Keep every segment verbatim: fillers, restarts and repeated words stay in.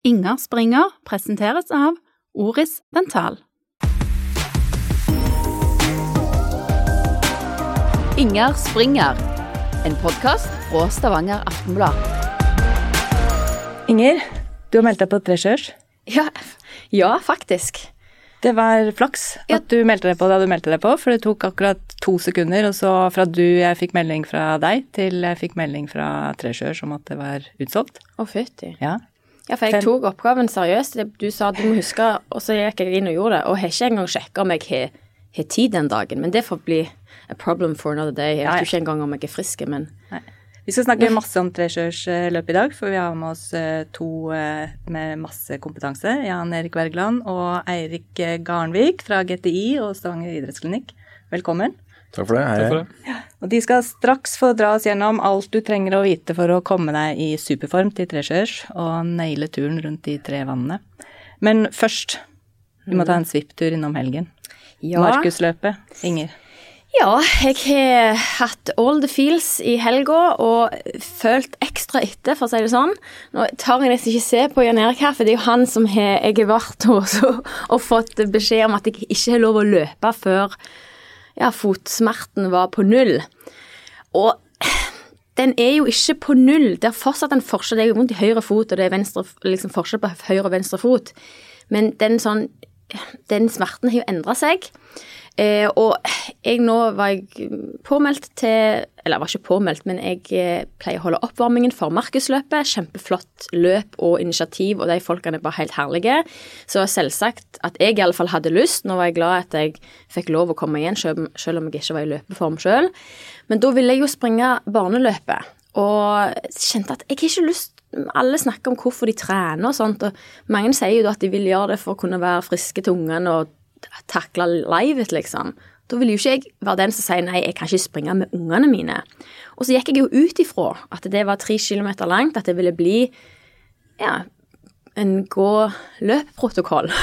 Inger Springer presenteres av Oris Dental. Inger Springer, en podcast fra Stavanger Aftenblad. Inger, du har meldt deg på Treasures. Ja, ja, faktisk. Det var flaks at Ja. du meldte deg på da du meldte deg på, for det tok akkurat to sekunder, og så fra du jeg fikk melding fra deg, til jeg fikk melding fra Treasures om at det var utsolgt. Å, fytti. Ja. Ja, for jeg tok oppgaven seriøst. Du sa du må huske, og så gikk jeg inn og gjorde det, og har ikke engang sjekket om jeg har, har tid den dagen, men det får bli a problem for another day. Jeg Ja, ja. vet jo ikke engang om jeg er frisk, men... Nei. Vi skal snakke masse om Treasures løp i dag, for vi har med oss eh, to eh, med masse kompetanse. Jan Erik Wergeland og Eirik Garnvik fra G T I og Stavanger Idrettsklinikk. Velkommen. Takk for det. Hei. Takk for det. Og de skal straks få dra oss gjennom alt du trenger å vite for å komme deg i superform til Treasures og naile turen rundt de tre vannene. Men først, vi må ta en svipptur innom helgen. Ja, Markusløpet, Inger. ja jeg har hatt all the feels i helga, og følt ekstra etter, for å si det sånn. Nå tar jeg nesten ikke se på Jan Erik her, for det er jo han som har, jeg har vært hos og, og fått beskjed om at jeg ikke har lov å løpe før ja, fotsmerten var på null. Og den er jo ikke på null. Det er fortsatt en forskjell. Det er jo vondt i høyre fot, og det er venstre, liksom forskjell på høyre og venstre fot. Men den, sånn, den smerten har jo endret seg. Eh, og jeg nå var jeg påmeldt til, eller jeg var ikke påmeldt, men jeg eh, pleier å holde oppvarmingen for Markusløpet. Kjempeflott løp og initiativ, og de folkene er bare helt herlige. Så selvsagt at jeg i alle fall hadde lyst. Nå var jeg glad at jeg fikk lov å komme igjen, selv, selv om jeg ikke var i løpeform selv. Men da ville jeg jo springe barneløpet, og kjente at jeg har ikke lyst. Alle snakker om hvorfor de trener og sånt, og mange sier jo da at de vil gjøre det for å kunne være friske til ungene og takle livet, liksom. Da vil jo ikke jeg være den som sier nei, jeg kan ikke springe med ungene mine. Og så gikk jeg jo ut ifra at det var tre kilometer langt, at det ville bli ja, en gå-løp-protokoll.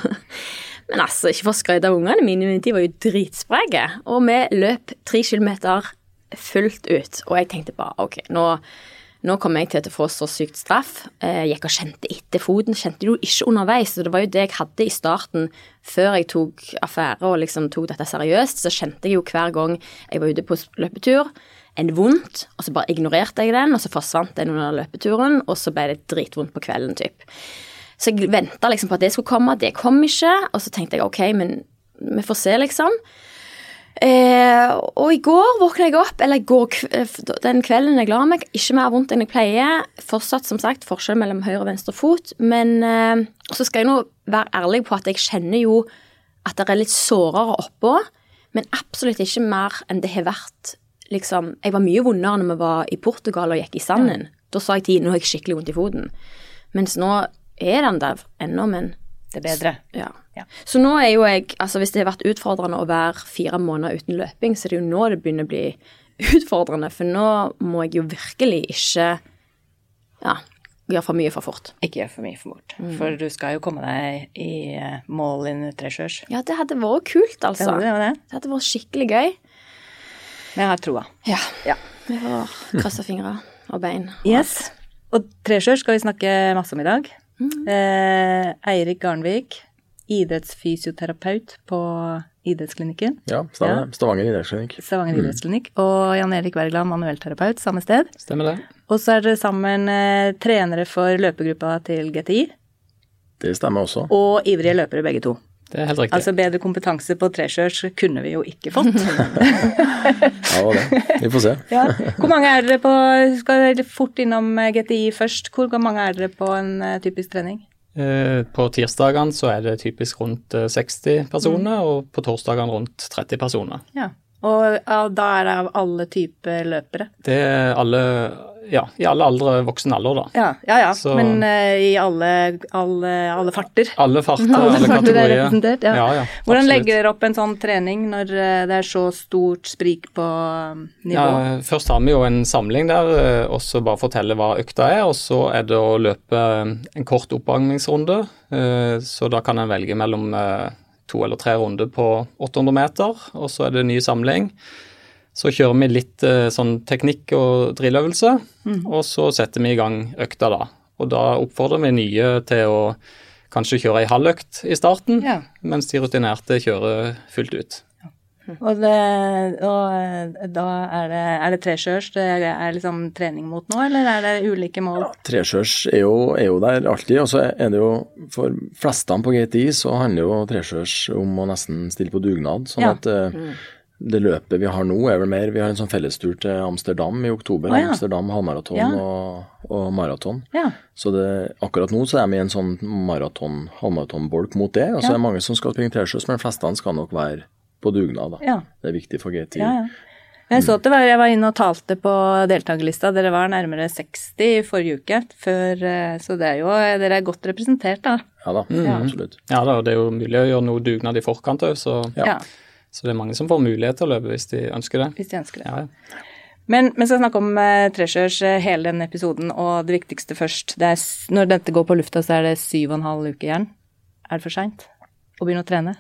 Men altså, ikke for å skryte av ungene mine, men de var jo dritsprege. Og vi løp tre kilometer fullt ut, og jeg tenkte bare, ok, nå Nå kom jeg til å få så sykt straff. Jeg gikk og kjente etter foten, kjente jo ikke underveis, så det var jo det jeg hadde i starten før jeg tok affære og liksom tok dette seriøst, så kjente jeg jo hver gang jeg var ute på løpetur, en vondt, og så bare ignorerte jeg den, og så forsvant den under løpeturen, og så ble det dritvondt på kvelden, typ. Så jeg ventet liksom på at det skulle komme, det kom ikke, og så tenkte jeg, ok, men vi får se liksom. Eh, og i går våknet jeg opp, eller går, den kvelden jeg la meg, ikke mer vondt enn jeg pleier, fortsatt som sagt forskjell mellom høyre og venstre fot, men eh, så skal jeg nå være ærlig på at jeg kjenner jo at det er litt sårere oppå, men absolutt ikke mer enn det har vært, liksom, jeg var mye vondere når vi var i Portugal og gikk i sanden, da sa jeg til, nå har jeg skikkelig vondt i foten, mens nå er den der ennå, men Det er bedre. Ja. Ja. Så nå er jo jeg, altså hvis det har vært utfordrende å være fire måneder uten løping, så er det jo nå det begynner å bli utfordrende, for nå må jeg jo virkelig ikke, ja, gjøre for mye for fort. Ikke gjør for mye for fort, mm. for du skal jo komme deg i mål in Treasures. Ja, det hadde vært kult, altså. Det, det, det. det hadde vært skikkelig gøy. Men jeg har troa. Ja, Ja. vi får krysse fingre og bein. Og Yes, og Treasures skal vi snakke masse om i dag. Mm. Eh, Eirik Garnvik, idrettsfysioterapeut på idrettsklinikken. Ja, Stavanger, Ja. Stavanger idrettsklinikk. Stavanger Mm. idrettsklinikk. Og Jan Erik Wergeland, manuellterapeut, samme sted. Stemmer det. Og så er dere sammen eh, trenere for løpegruppa til G T I, Det stemmer også. og ivrige løpere begge to. Det er helt riktig. Altså bedre kompetanse på Treasures kunne vi jo ikke fått. Ja, det. Vi får se. Ja. Hvor mange er dere på, skal dere fort innom G T I først, hvor mange er dere på en eh, typisk trening? Eh, På tirsdagene så er det typisk rundt eh, seksti personer, og på torsdagene rundt tretti personer. Ja, og ja, da er det av alle typer løpere. Det er alle, ja, i alle aldre, voksen alder da. Ja, ja, ja. Så- men uh, i alle, alle, alle farter. Alle farter, Alle alle, farter er kategorier. representert, ja. Ja, ja, Hvordan absolutt. legger dere opp en sånn trening når uh, det er så stort sprik på um, nivå? Ja, først har vi jo en samling der, eh, og så bare fortelle hva økta er, og så er det å løpe en kort oppvarmingsrunde, eh, så da kan en velge mellom eh, to eller tre runder på åtte hundre meter, og så er det ny samling. Så kjører vi litt eh, sånn teknikk og drilløvelse, mm. og så setter vi i gang økta da. Og da oppfordrer vi nye til å kanskje kjøre en halvøkt i starten, Ja. mens de rutinerte kjører fullt ut. Og, det, og da er det, er det treskjørs det er liksom trening mot nå, eller er det ulike mål? Treskjørs er jo, er jo der alltid, og så er det jo for flestene på G T I så handler jo treskjørs om å nesten stille på dugnad, sånn Ja. at eh, det løpet vi har nå er vel mer, vi har en sånn fellestur til Amsterdam i oktober, Å, ja. Amsterdam halvmaraton Ja. og, og maraton. Ja. Så det, akkurat nå så er vi i en sånn maraton, halvmaratonbolk mot det, og så Ja. er det mange som skal springe treskjørs, men de fleste skal nok være på dugnad da. Ja. Det er viktig for G T I. Ja, ja. Jeg så at det var, jeg var inne og talte på deltakerlista, dere var nærmere seksti i forrige uke, før, eh, så det er jo, dere er godt representert da. Ja da, Ja. absolutt. Ja, da, det er jo mulig å gjøre noe dugnad i forkant også, så, Ja. Ja, så det er mange som får mulighet til å løpe hvis de ønsker det. hvis de ønsker det. Ja, ja. Men vi skal snakke om eh, treskjørs eh, hele denne episoden, og det viktigste først. Det er, s- når dette går på lufta, så er det syv og en halv uke igjen. Er det for sent å begynne å trene?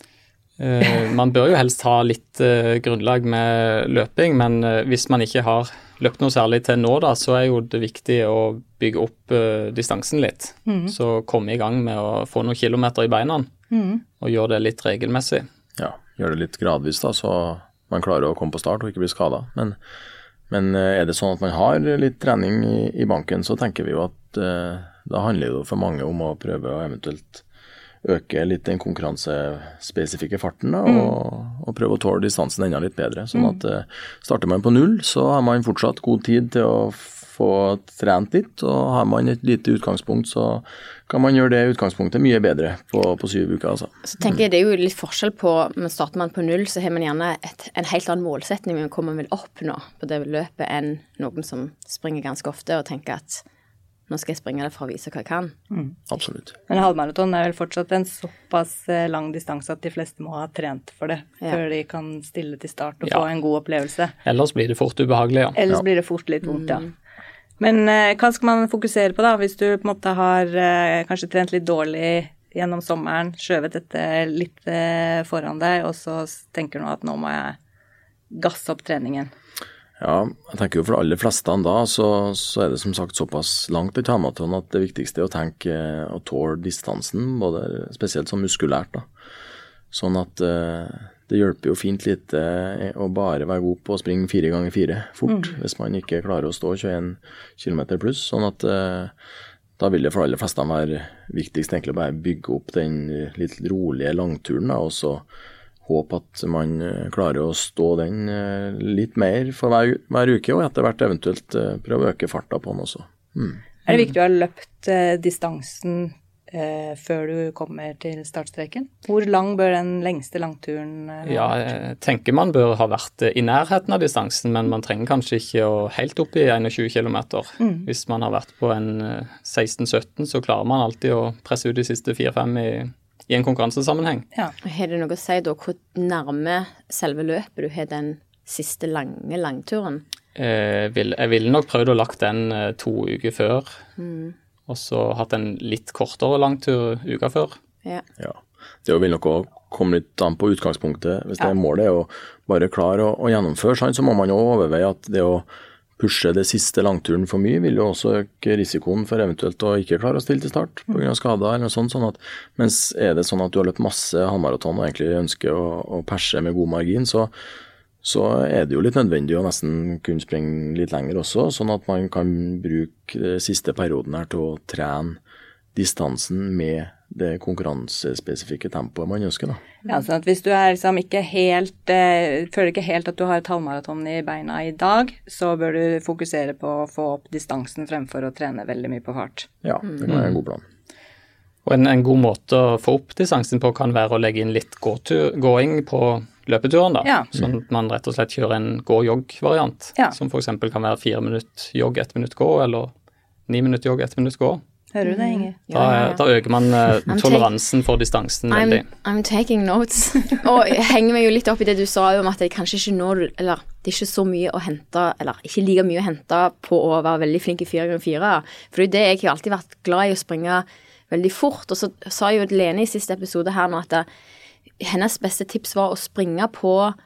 Eh, man bør jo helst ha litt eh, grunnlag med løping, men eh, hvis man ikke har løpt noe særlig til nå, da, så er jo det viktig å bygge opp eh, distansen litt. Så komme i gang med å få noen kilometer i beina, og gjøre det litt regelmessig. Ja, gjør det litt gradvis da, så man klarer å komme på start og ikke bli skadet. Men, men eh, er det sånn at man har litt trening i, i banken, så tenker vi jo at eh, da handler det jo for mange om å prøve å eventuelt øke litt den konkurransespesifikke farten da, og, og prøve å tåle distansen enda litt bedre. Sånn at eh, starter man på null, så har man fortsatt god tid til å få trent litt, og har man et lite utgangspunkt, så kan man gjøre det utgangspunktet mye bedre på, på syv uker. Altså. Så tenker jeg det er jo litt forskjell på, men starter man på null, så har man gjerne et, en helt annen målsetning med hvor man vil oppnå på det løpet enn noen som springer ganske ofte og tenker at nå skal jeg springe det for å vise hva jeg kan. Absolutt. Men halvmaraton er vel fortsatt en såpass eh, lang distanse at de fleste må ha trent for det, Ja. før de kan stille til start og Ja. få en god opplevelse. Ellers blir det fort ubehagelig, ja. Ellers Ja. blir det fort litt vondt, ja. Men eh, hva skal man fokusere på da, hvis du på en måte har eh, kanskje trent litt dårlig gjennom sommeren, skjøvet dette litt eh, foran deg, og så tenker du nå at nå må jeg gasse opp treningen? Ja, jeg tenker jo for de aller fleste da, så, så er det som sagt såpass langt i halvmaraton at det viktigste er å tenke eh, å tåle distansen, både spesielt som muskulært da. Sånn at eh, det hjelper jo fint lite eh, å bare være god på å springe fire ganger fire fort, hvis man ikke klarer å stå tjueen kilometer pluss. Sånn at eh, da vil det for de aller fleste være viktigst egentlig å bare bygge opp den litt rolige langturen da, og så håpe at man eh, klarer å stå den eh, litt mer for hver, hver uke, og etter hvert eventuelt eh, prøve å øke farta på den også. Mm. Er det viktig å ha løpt eh, distansen eh, før du kommer til startstreken? Hvor lang bør den lengste langturen eh, ha Ja, vært? jeg tenker man bør ha vært i nærheten av distansen, men man trenger kanskje ikke å helt opp i tjueen kilometer. Hvis man har vært på en eh, seksten sytten, så klarer man alltid å presse ut de siste fire fem i, i en konkurransesammenheng. Ja. Har det noe å si da hvor nærme selve løpet du har den siste lange langturen? Eh, vil, jeg ville nok prøvd å lagt den eh, to uker før, og så hatt en litt kortere langtur uka før. Ja. Ja, det vil nok også komme litt an på utgangspunktet. Hvis det er målet er å bare klare å, å gjennomføre, sånn, så må man jo overveie at det å pushe det siste langturen for mye vil jo også øke risikoen for eventuelt å ikke klare å stille til start på grunn av skader eller noe sånt. Sånn at, mens er det sånn at du har løpt masse halvmaraton og egentlig ønsker å, å perse med god margin, så, så er det jo litt nødvendig å nesten kunne springe litt lenger også, sånn at man kan bruke den siste perioden her til å trene distansen med det konkurransespesifikke tempoet man ønsker da. Ja, sånn at hvis du er liksom ikke helt, eh, føler ikke helt at du har et halvmaraton i beina i dag, så bør du fokusere på å få opp distansen fremfor å trene veldig mye på fart. Ja, det kan være en god plan. Og en, en god måte å få opp distansen på kan være å legge inn litt gåtur, gåing på løpeturen da. Ja. Sånn at man rett og slett kjører en gå-jogg-variant, Ja. som for eksempel kan være fire minutter jogg, ett minutt gå, eller ni minutter jogg, ett minutt gå. Hører du det, Inger? Da, da øker man eh, I'm toleransen for distansen I'm, veldig. I'm taking notes. Og jeg henger meg jo litt opp i det du sa om at det kanskje ikke når, eller det er ikke så mye å hente, eller ikke like mye å hente på å være veldig flink i fire ganger fire. For det jeg har alltid vært glad i å springe veldig fort, og så sa jo Lene i siste episode her nå at det, hennes beste tips var å springe på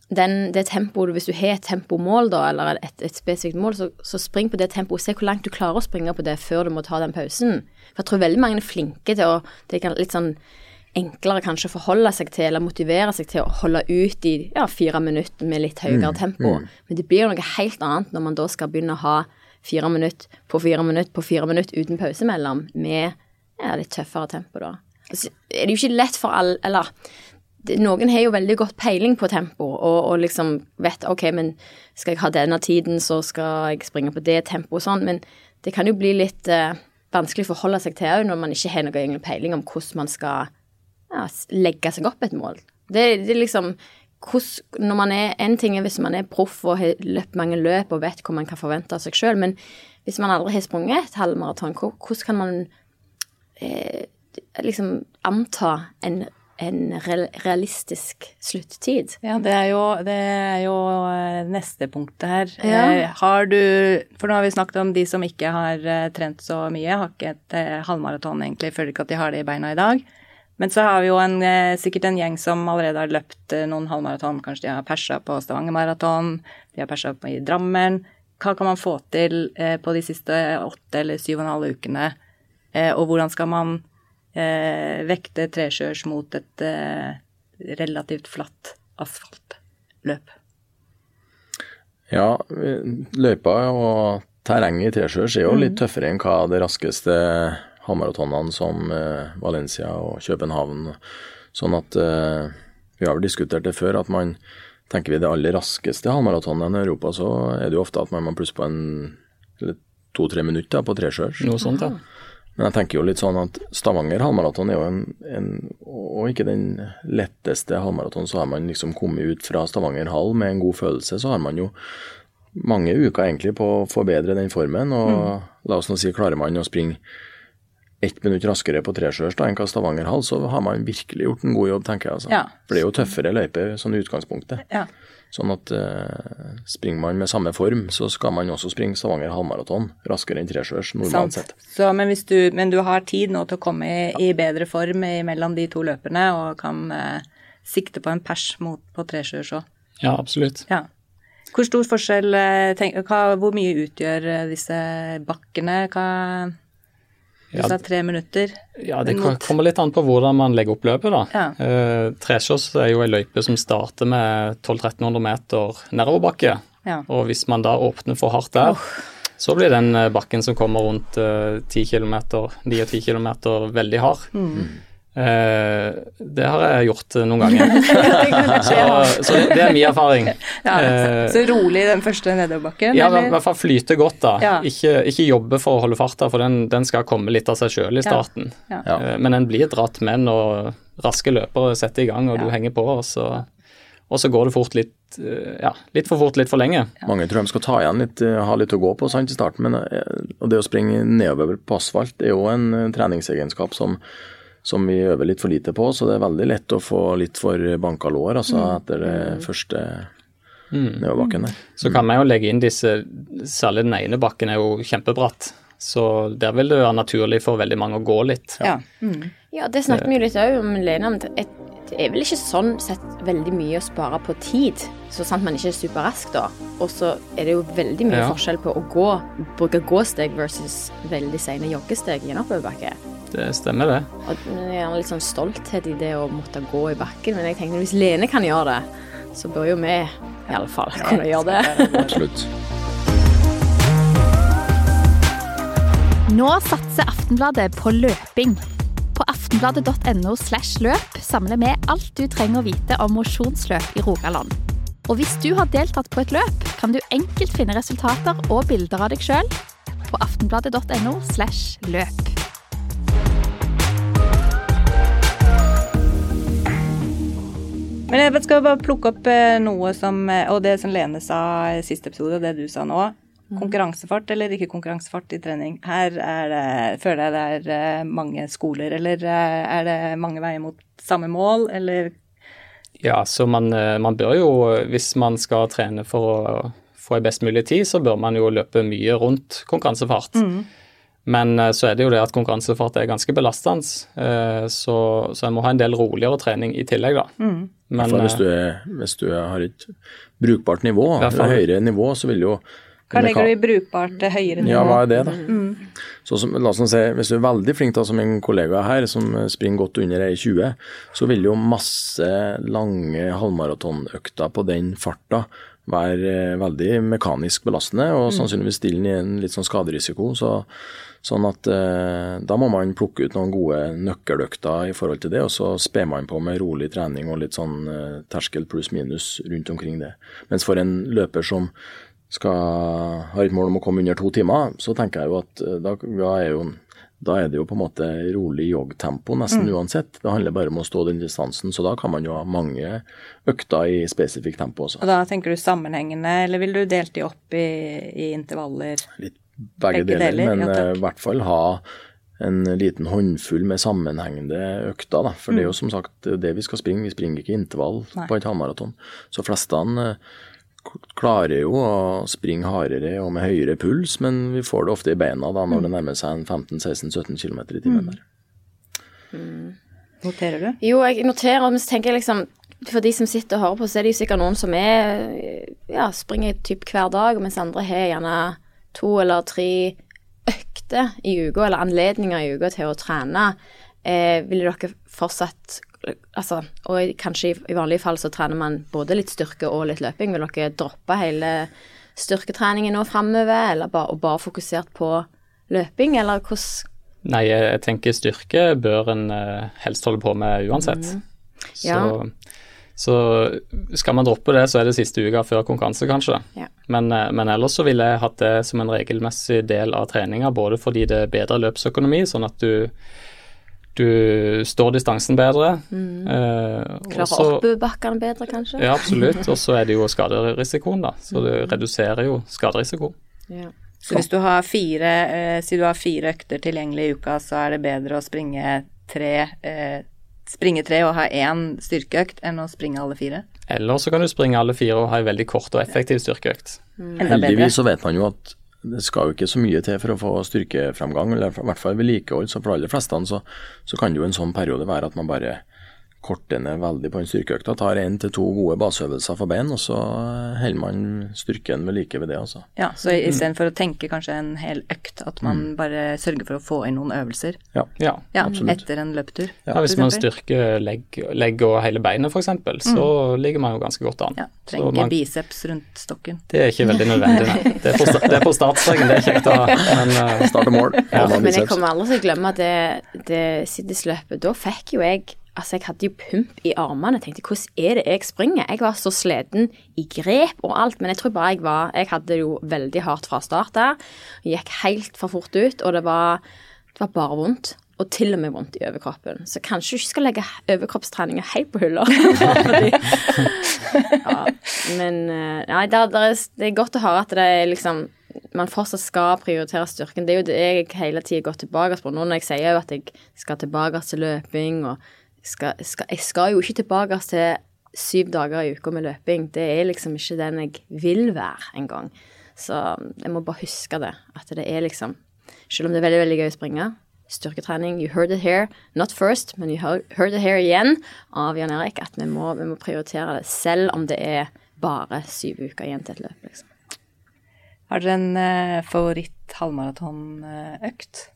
den, det tempoet, hvis du har et tempomål da, eller et, et spesifikt mål, så, så spring på det tempoet, se hvor langt du klarer å springe på det før du må ta den pausen. For jeg tror veldig mange er flinke til å, det er litt sånn enklere kanskje forholde seg til, eller motivere seg til å holde ut i ja, fire minutter med litt høyere mm, tempo. Mm. Men det blir jo noe helt annet når man da skal begynne å ha fire minutter på fire minutter på fire minutter uten pause mellom, med ja, litt tøffere tempo da. Altså, er det jo ikke lett for alle, eller noen har jo veldig godt peiling på tempo, og, og liksom vet, ok, men skal jeg ha denne tiden, så skal jeg springe på det tempo og sånn, men det kan jo bli litt eh, vanskelig å forholde seg til når man ikke har noe egentlig peiling om hvordan man skal ja, legge seg opp et mål. Det, det er liksom, hvordan, når man er, en ting er hvis man er proff og har løpt mange løp og vet hva man kan forvente av seg selv, men hvis man aldri har sprunget et halvmaraton, hvordan kan man eh, liksom anta en en realistisk sluttid. Ja, det er jo, det er jo neste punktet her. Ja. Har du, for nå har vi snakket om de som ikke har trent så mye, har ikke et halvmaraton egentlig, føler ikke at de har det i beina i dag. Men så har vi jo en, sikkert en gjeng som allerede har løpt noen halvmaraton, kanskje de har perset på Stavanger Maraton, de har perset på i Drammen. Hva kan man få til på de siste åtte eller syv og en halv ukene, og hvordan skal man Eh, vekte trekjørs mot et eh, relativt flatt asfaltløp? Ja, løypa og terrenget i trekjørs er jo mm. litt tøffere enn hva det raskeste halvmaratonene som eh, Valencia og København. Sånn at eh, vi har vel diskutert det før, at man tenker vi det aller raskeste halvmaratonen i Europa, så er det jo ofte at man må plusse på en eller to-tre minutter på trekjørs. Noe sånt, ja. Men jeg tenker jo litt sånn at Stavanger halvmaraton er jo en, en, og ikke den letteste halvmaraton, så har man liksom kommet ut fra Stavanger hall med en god følelse, så har man jo mange uker egentlig på å forbedre den formen, og mm. la oss nå si, klarer man å springe ett minutt raskere på trekjørs da enn hva Stavanger hall, så har man virkelig gjort en god jobb, tenker jeg altså. Ja. For det er jo tøffere løyper sånn i utgangspunktet. Ja. Sånn at uh, springer man med samme form, så skal man også springe Stavanger halvmaraton raskere enn trekjørs normalt sett. Så, men, hvis du, men du har tid nå til å komme i, i bedre form mellom de to løperne, og kan uh, sikte på en pers mot, på trekjørs også? Ja, absolutt. Ja. Hvor stor forskjell, tenk, hva, hvor mye utgjør disse bakkene? Hva... Du sa tre minutter. Ja, det kommer litt an på hvordan man legger opp løpet da. Ja. Eh, Trekjørs er jo en løype som starter med tolv til tretten hundre meter nedoverbakke. Ja. Og hvis man da åpner for hardt der, oh. så blir den bakken som kommer rundt eh, ti kilometer, ni og ti kilometer veldig hard. Mm. Eh, det har jeg gjort noen ganger. så så det, det er min erfaring. Ja, eh, så rolig den første nedoverbakken? Ja, i hvert fall flyte godt da. Ja. Ikke, ikke jobbe for å holde farta, for den, den skal komme litt av seg selv i starten. Ja. Ja. Eh, men den blir dratt med når raske løpere setter i gang, og ja. du henger på, og så, og så går det fort litt, ja, litt for fort, litt for lenge. Ja. Mange tror de skal ta igjen litt, ha litt å gå på sant, i starten, men og det å springe nedover på asfalt er jo en treningsegenskap som som vi øver litt for lite på, så det er veldig lett å få litt for banka lår, altså mm. etter det første mm. nedoverbakken der. Så kan man jo legge inn disse, særlig den ene bakken er jo kjempebratt, så der vil det være naturlig for veldig mange å gå litt. Ja, mm. ja det snakker vi jo litt også om, Lena, men det er vel ikke sånn sett veldig mye å spare på tid, så sant man ikke er superrask da, og så er det jo veldig mye ja. forskjell på å gå, bruke gåsteg versus veldig sene joggesteg i en oppoverbakke. Det stemmer det. Og jeg har litt sånn stolthet i det å måtte gå i bakken, men jeg tenker hvis Lene kan gjøre det, så bør jo vi i alle fall kunne ja, gjøre det. Absolutt. Nå satser Aftenbladet på løping. På aftenbladet.no slash løp samler vi alt du trenger å vite om mosjonsløp i Rogaland. Og hvis du har deltatt på et løp, kan du enkelt finne resultater og bilder av deg selv på aftenbladet.no slash løp. Men jeg skal bare plukke opp noe som, og det som Lene sa i siste episode, det du sa nå, konkurransefart eller ikke konkurransefart i trening. Her er det, føler jeg det er mange skoler, eller er det mange veier mot samme mål, eller? Ja, så man, man bør jo, hvis man skal trene for å få en best mulig tid, så bør man jo løpe mye rundt konkurransefart. Mm. Men så er det jo det at konkurransefart er ganske belastende, så, så jeg må ha en del roligere trening i tillegg da. Mm. Men, hvis, du er, hvis du har et brukbart nivå, eller høyere nivå, så vil jo... Hva legger du i brukbart høyere nivå? Ja, hva er det da? Mm. Så som, la oss si, hvis du er veldig flink da, som en kollega her, som springer godt under en tjue, så vil jo masse lange halvmaratonøkter på den farta være veldig mekanisk belastende, og sannsynligvis stille i en litt sånn skaderisiko, så sånn at eh, da må man plukke ut noen gode nøkkeløkter i forhold til det, og så sper man på med rolig trening og litt sånn eh, terskel pluss minus rundt omkring det. Mens for en løper som skal ha et mål om å komme under to timer, så tenker jeg jo at da, da, er, jo, da er det jo på en måte rolig joggtempo nesten mm. uansett. Det handler bare om å stå den distansen, så da kan man jo ha mange økter i spesifikk tempo også. Og da tenker du sammenhengende, eller vil du delt de opp i, i intervaller? Litt begge, begge deler, deler, men ja, i hvert fall ha en liten håndfull med sammenhengende økter, da. For mm. det er jo som sagt det vi skal springe. Vi springer ikke intervall Nei. På et halvmaraton. Så flestene klarer jo å springe hardere og med høyere puls, men vi får det ofte i beina da når mm. det nærmer seg en femten seksten sytten kilometer i timen der. Mm. Noterer du? Jo, jeg noterer, men så tenker jeg liksom, for de som sitter og hører på, så er det jo sikkert noen som er, ja, springer typ hver dag, mens andre har gjerne to eller tre økter i uka, eller anledninger i uka til å trene. Eh, vil dere fortsatt, altså, og kanskje i, i vanlige fall så trener man både litt styrke og litt løping, vil dere droppe hele styrketreningen nå fremover, eller bare, og bare fokusert på løping, eller hvordan? Nei, jeg tenker styrke bør en uh, helst holde på med uansett. Mm. Ja. Så... Så skal man droppe det, så er det siste uka før konkurranse, kanskje. Ja. Men, men ellers så ville jeg hatt det som en regelmessig del av treninga, både fordi det er bedre løpsøkonomi, sånn at du, du står distansen bedre. Mm. Eh, Klarer oppoverbakkene bedre, kanskje? Ja, absolutt. Og så er det jo skaderisikoen, da. Så det reduserer jo skaderisiko. Ja. Så hvis du har fire, eh, si du har fire økter tilgjengelig i uka, så er det bedre å springe tre eh, springe tre og ha én styrkeøkt enn å springe alle fire? Eller så kan du springe alle fire og ha en veldig kort og effektiv styrkeøkt. Mm. Heldigvis så vet man jo at det skal jo ikke så mye til for å få styrkefremgang, eller i hvert fall vedlikehold, så for alle fleste så, så kan det jo en sånn periode være at man bare korter ned veldig på en styrkeøkta, tar en til to gode baseøvelser for bein, og så holder man styrken ved like ved det også. Ja, så i stedet for å tenke kanskje en hel økt, at man mm. bare sørger for å få inn noen øvelser. Ja, ja, ja absolutt. Etter en løpetur. Ja, hvis man styrker legg, legg og hele beinet for eksempel, så mm. ligger man jo ganske godt an. Ja, trenger ikke man, biceps rundt stokken. Det er ikke veldig nødvendig, nei. Det er på, det er på startstreken, det er kjekt å ha, men uh, start og mål. Ja, men jeg kommer aldri til å glemme at det, det Siddis-løpet, da fikk jo jeg Altså, jeg hadde jo pump i armene. Jeg tenkte, hvordan er det jeg springer? Jeg var så sleden i grep og alt, men jeg tror bare jeg var, jeg hadde jo veldig hardt fra start der. Jeg gikk helt for fort ut, og det var, det var bare vondt. Og til og med vondt i overkroppen. Så kanskje du ikke skal legge overkroppstreninger helt på hylla. Fordi, ja, men nei, det, er, det er godt å høre at det er liksom, man fortsatt skal prioritere styrken. Det er jo det jeg hele tiden går tilbake på. Nå når jeg sier jo at jeg skal tilbake til løping, og Skal, skal, jeg skal jo ikke tilbake til syv dager i uka med løping. Det er liksom ikke den jeg vil være en gang. Så jeg må bare huske det. At det er liksom, selv om det er veldig, veldig gøy å springe, styrketrening, you heard it here, not first, men you heard it here igjen av Jan Erik, at vi må, vi må prioritere det, selv om det er bare syv uker igjen til et løp. Liksom. Har dere en uh, favoritt halvmaratonøkt?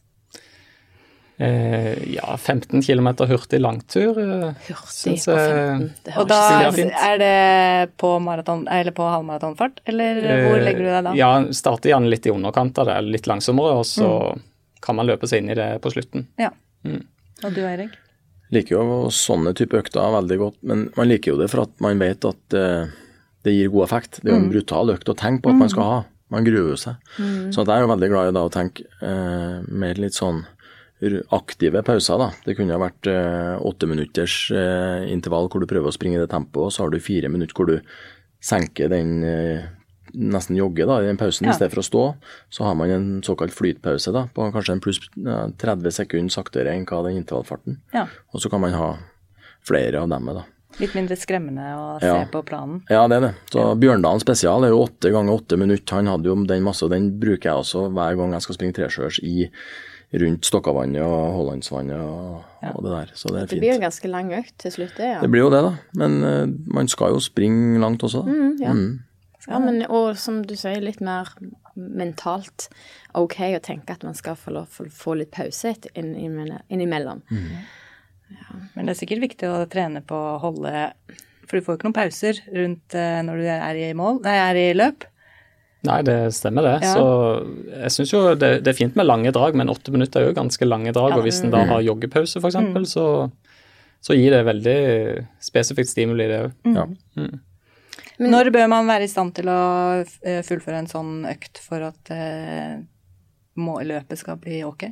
Eh, ja, femten kilometer hurtig langtur. Eh, hurtig på femten. Det og da er det på, maraton, eller på halvmaratonfart, eller eh, hvor legger du deg da? Ja, starter gjerne litt i underkant av det, litt langsommere, og så mm. kan man løpe seg inn i det på slutten. Ja, mm. og du Erik? Liker jo sånne type økter veldig godt, men man liker jo det for at man vet at uh, det gir god effekt. Det er jo en brutal økt å tenke på at mm. man skal ha. Man gruer seg. Mm. Så jeg er jo veldig glad i da å tenke uh, mer litt sånn aktive pauser da. Det kunne ha vært eh, åtte minutters eh, intervall hvor du prøver å springe i det tempoet, og så har du fire minutter hvor du senker den eh, nesten jogge da, i den pausen. Ja. I stedet for å stå, så har man en såkalt flytpause da, på kanskje en pluss ja, tretti sekunder saktere enn hva den intervallfarten. Ja. Og så kan man ha flere av dem da. Litt mindre skremmende å Ja. se på planen. Ja, det er det. Så Bjørndalen spesial er jo åtte ganger åtte minutter. Han hadde jo den masse, og den bruker jeg også hver gang jeg skal springe tresjøers i rundt Stokkavannet og Hollandsvannet og, Ja. og det der. Så det er Det fint. blir jo en ganske lang økt til slutt, det, ja. Det blir jo det, da. Men uh, man skal jo springe langt også. Mm, ja. Mm. Ja, men, og som du sier, litt mer mentalt ok å tenke at man skal få lov til å få litt pause inn, inn, innimellom. Men det er sikkert viktig å trene på å holde, for du får jo ikke noen pauser rundt eh, når du er i mål, nei, er i løp. Nei, det stemmer det. Ja. Så jeg synes jo det, det er fint med lange drag, men åtte minutter er jo ganske lange drag, Ja. og hvis en da har joggepause for eksempel, så, så gir det veldig spesifikt stimuli det jo. Ja. Når bør man være i stand til å eh, fullføre en sånn økt for at eh, må, løpet skal bli ok?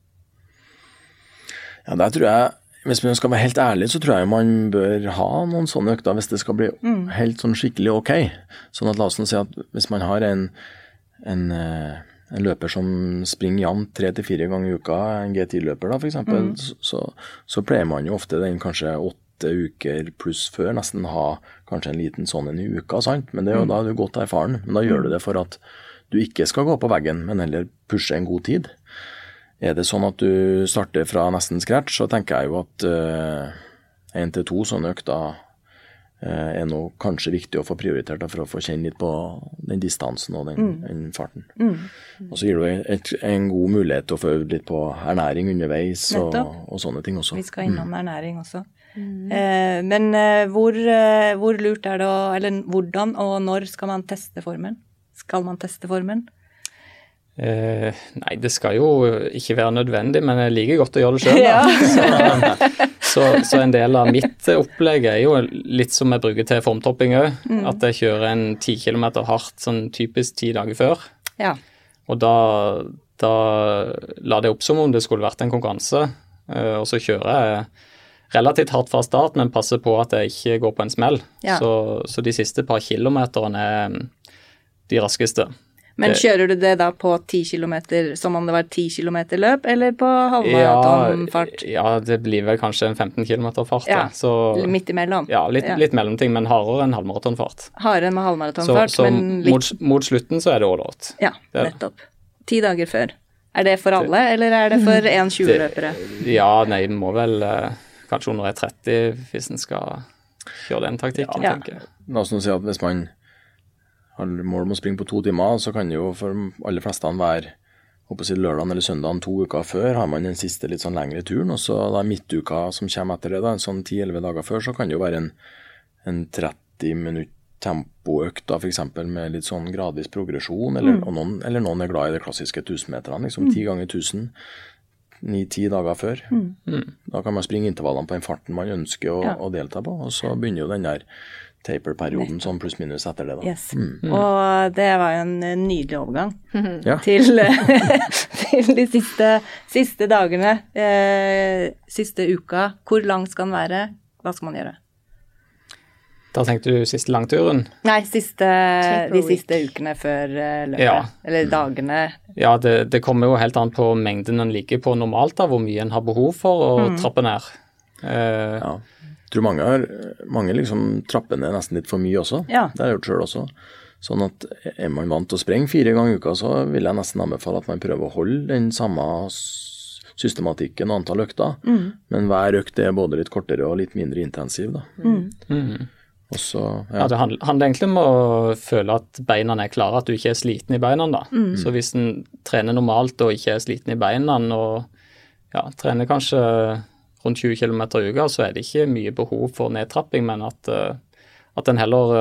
Ja, der tror jeg, hvis man skal være helt ærlig, så tror jeg man bør ha noen sånne økter hvis det skal bli helt sånn skikkelig ok. Sånn at la oss nå si at hvis man har en, en, eh, en løper som springer jevnt tre til fire ganger i uka, en G ti-løper da for eksempel, så, så, så pleier man jo ofte den kanskje åtte uker pluss før, nesten ha kanskje en liten sånn en i uka, sant? Men det er jo da er du godt erfaren, men da gjør du det for at du ikke skal gå på veggen, men heller pushe en god tid. Er det sånn at du starter fra nesten scratch, så tenker jeg jo at én til to sånne økter uh, er nå kanskje viktig å få prioritert da, for å få kjenne litt på den distansen og den, mm. den farten. Mm. Og så gir det et, en god mulighet til å få øve litt på ernæring underveis og, og sånne ting også. Vi skal innom mm. ernæring også. Mm. Eh, men eh, hvor, eh, hvor lurt er det å, eller hvordan og når skal man teste formen? Skal man teste formen? Eh, nei, det skal jo ikke være nødvendig, men jeg liker godt å gjøre det selv. Da. så, så, så en del av mitt opplegg er jo litt som jeg bruker til formtopping også, mm. at jeg kjører en ti kilometer hardt, sånn typisk ti dager før. Ja. Og da, da la det opp som om det skulle vært en konkurranse, eh, og så kjører jeg relativt hardt fra start, men passer på at jeg ikke går på en smell. Ja. Så, så de siste par kilometerne er de raskeste. Men det, kjører du det da på ti kilometer, som om det var ti kilometer løp, eller på halvmaratonfart? Ja, ja, det blir vel kanskje en femten kilometer fart. Ja, så, midt imellom. Ja, litt, ja. litt mellomting, men hardere enn halvmaratonfart. Hardere enn med halvmaratonfart, så, så men litt... mot, mot slutten så er det ålreit. Ja, nettopp. Ti dager før. Er det for alle, eller er det for en tjue-løpere? Ja, nei, vi må vel kanskje under et tretti hvis en skal kjøre den taktikken, ja. tenker jeg. La oss nå si at hvis man har mål om å springe på to timer, så kan det jo for alle fleste være håper å si lørdagen eller søndagen to uker før, har man den siste litt sånn lengre turen, og så da midtuka som kommer etter det, da, en sånn ti elleve dager før, så kan det jo være en, en tretti minutt tempoøkt da, for eksempel med litt sånn gradvis progresjon, eller, mm. noen, eller noen er glad i det klassiske tusenmeterne, liksom ti ganger tusen, ni-ti dager før. Mm. Da kan man springe intervallene på den farten man ønsker å, ja. å delta på, og så begynner jo den der taper-perioden sånn pluss minus etter det da. Yes. Mm. Og det var jo en nydelig overgang mm. ja. til, til de siste, siste dagene, eh, siste uka. Hvor lang skal den være? Hva skal man gjøre? Da tenkte du siste langturen? Nei, siste, de siste ukene før løpet, ja. Eller dagene. Ja, det, det kommer jo helt an på mengden en ligger på normalt, da, hvor mye en har behov for å mm. trappe ned. Uh, ja, jeg tror mange, har, mange liksom trapper ned nesten litt for mye også. Ja. Det har jeg gjort selv også. Sånn at er man vant til å sprenge fire ganger i uka, så vil jeg nesten anbefale at man prøver å holde den samme systematikken og antall økter. Mm. Men hver økt er både litt kortere og litt mindre intensiv da. Mm. Mm. Også, ja. Ja, det handler, handler egentlig om å føle at beina er klare, at du ikke er sliten i beina da. Mm. Så hvis en trener normalt og ikke er sliten i beina, og ja, trener kanskje rundt tjue kilometer i uka, så er det ikke mye behov for nedtrapping, men at, at en heller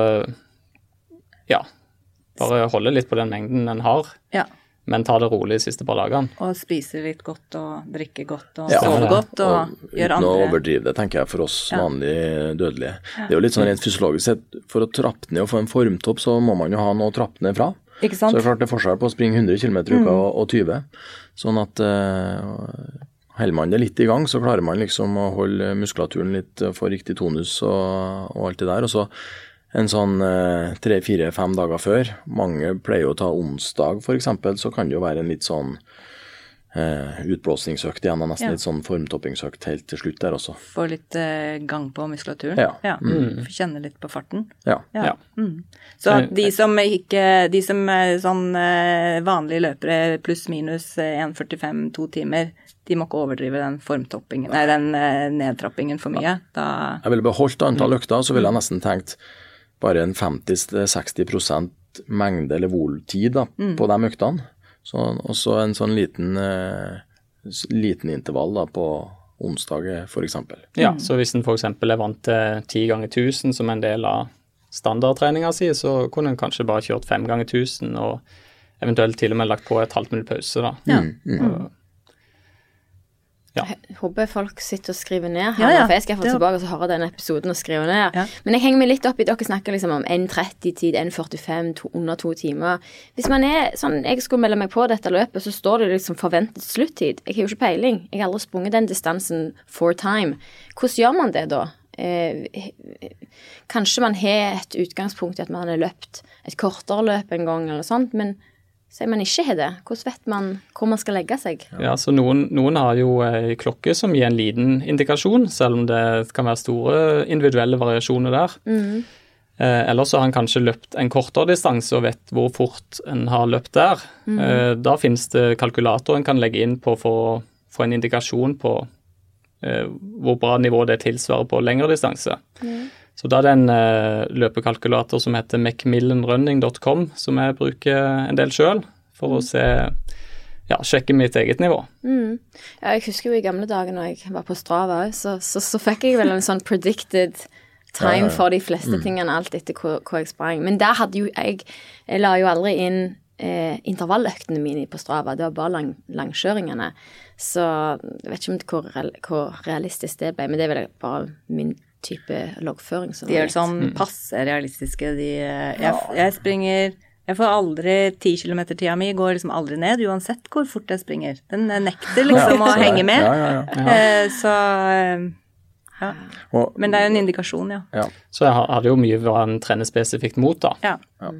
ja, bare holder litt på den mengden en har. Ja. Men ta det rolig de siste par dagene. Og spise litt godt og drikke godt og ja, sove godt og, og gjøre andre. Uten å overdrive det, tenker jeg, for oss ja. vanlige dødelige. Ja. Det er jo litt sånn rent fysiologisk sett, for å trappe ned og få en formtopp, så må man jo ha noe å trappe ned fra. Ikke sant? Så det er klart det er forskjell på å springe hundre kilometer i uka mm. og, og tyve. Sånn at uh, holder man det litt i gang, så klarer man liksom å holde muskulaturen litt, få riktig tonus og, og alt det der. Og så en sånn eh, tre, fire, fem dager før, mange pleier å ta onsdag for eksempel, så kan det jo være en litt sånn eh, utblåsningsøkt igjen, og nesten Ja. litt sånn formtoppingsøkt helt til slutt der også. Få litt eh, gang på muskulaturen. Ja. Ja. Mm. Få kjenne litt på farten. Ja. Ja. Ja. Mm. Så at de som ikke, de som er sånn eh, vanlige løpere pluss minus eh, en førtifem, to timer, de må ikke overdrive den formtoppingen, nei, den eh, nedtrappingen for mye. Da, Jeg ville beholdt antall økter, så ville jeg nesten tenkt bare en femti til seksti prosent mengde eller voltid da, på de øktene. Så, og så en sånn liten, eh, s- liten intervall da, på onsdag for eksempel. Ja, så hvis en for eksempel er vant til ti ganger tusen som en del av standardtreninga si, så kunne en kanskje bare kjørt fem ganger tusen og eventuelt til og med lagt på et halvt minutt pause da. ja. Og- Ja. Jeg håper folk sitter og skriver ned her, Ja, ja. for jeg skal få Det- tilbake og så høre den episoden og skrive ned. Ja. Men jeg henger meg litt opp i, dere snakker liksom om en tretti-tid, en førtifem, to, under to timer. Hvis man er sånn, jeg skulle melde meg på dette løpet, så står det liksom forventet sluttid. Jeg har jo ikke peiling. Jeg har aldri sprunget den distansen for time. Hvordan gjør man det da? Eh, kanskje man har et utgangspunkt i at man har løpt et kortere løp en gang eller sånt, men sier man ikke har det, hvordan vet man hvor man skal legge seg? Ja, så noen, noen har jo en klokke som gir en liten indikasjon, selv om det kan være store individuelle variasjoner der. Mm. Eh, eller så har han kanskje løpt en kortere distanse og vet hvor fort en har løpt der. Mm. Eh, da finnes det kalkulatoren kan legge inn på for å få en indikasjon på eh, hvor bra nivå det tilsvarer på lengre distanse. Mm. Så da er det en uh, løpekalkulator som heter macmillan running dot com, som jeg bruker en del selv, for å se, ja, sjekke mitt eget nivå. Mm. Ja, jeg husker jo i gamle dager når jeg var på Strava, så, så, så fikk jeg vel en sånn predicted time Ja, ja, ja. for de fleste tingene, alt etter hvor, hvor jeg sprang. Men der hadde jo jeg, jeg la jo aldri inn eh, intervalløktene mine på Strava, det var bare lang, langkjøringene. Så jeg vet ikke om det, hvor, real- hvor realistisk det ble, men det er vel bare min type loggføring. som De er var vel litt- sånn passe realistiske. De, jeg, jeg springer Jeg får aldri ti kilometer tida mi, går liksom aldri ned, uansett hvor fort jeg springer. Den nekter liksom å henge med. Ja, ja, ja. Eh, Så eh, ja. Og, Men det er jo en indikasjon, ja. ja. Så jeg har- hadde jo mye hva en trener spesifikt mot da. Ja.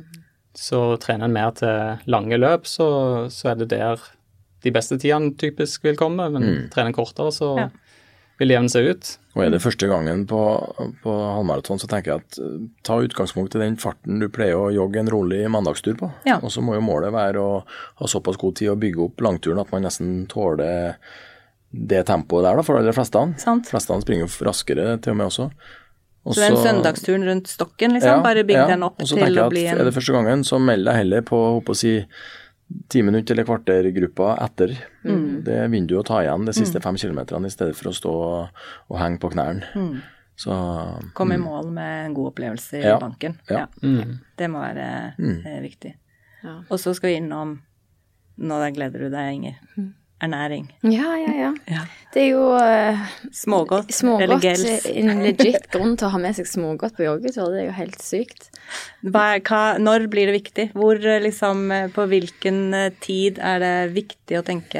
Så trener en mer til lange løp, så, så er det der de beste tidene typisk vil komme, men Mm. trener en kortere, så Ja. vil det jevne seg ut. Og er det første gangen på, på halvmaraton, så tenker jeg at eh, ta utgangspunkt i den farten du pleier å jogge en rolig mandagstur på. Ja. Og så må jo målet være å ha såpass god tid å bygge opp langturen at man nesten tåler det tempoet der da, for de fleste. Sant. De fleste springer jo raskere til og med også. Og Så den søndagsturen rundt stokken, liksom, Ja, bare bygg ja. den opp Og så til tenker å jeg bli at en Er det første gangen, så meld deg heller på, håper å si, ti minutter eller kvartergruppa etter. Mm. Det vinner du å ta igjen de siste fem kilometerne i stedet for å stå og, og henge på knærne. Mm. Så komme i mål med en god opplevelse i Ja, banken. ja. Mm. Det må være Mm. eh, viktig. Ja. Og så skal vi innom, nå der gleder du deg, Inger, ernæring. Ja, ja, ja. Ja. Det er jo eh, Smågodt, eller smågodt, gels. en legit grunn til å ha med seg smågodt på joggetur, det er jo helt sykt. Hva, er- hva, når blir det viktig? Hvor, eh, liksom, eh, på hvilken eh, tid er det viktig å tenke